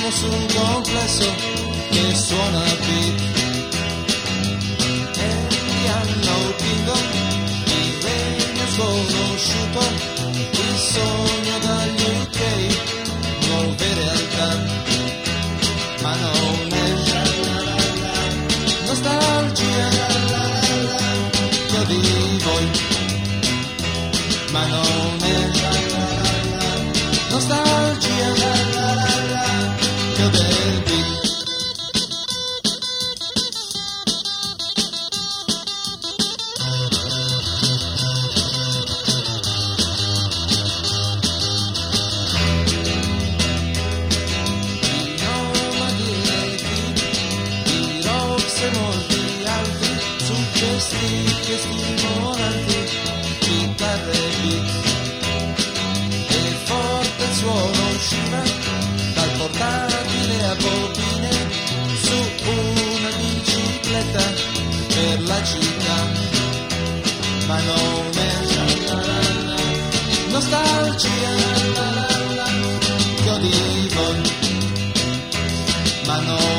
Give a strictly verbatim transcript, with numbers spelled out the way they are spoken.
siamo su un complesso che suona beat e piano bingo, il regno sconosciuto, il sogno dagli U K, nuove realtà, ma non è nostalgia che ho di voi, ma non è nostalgia che ho del beat. I nomadi e rocks e molti altri, suggestivi e stimolanti, chitarre e beat. Il suono usciva dal portatile a bobine su una bicicletta per la città, ma non è nostalgia che ho di voi, ma non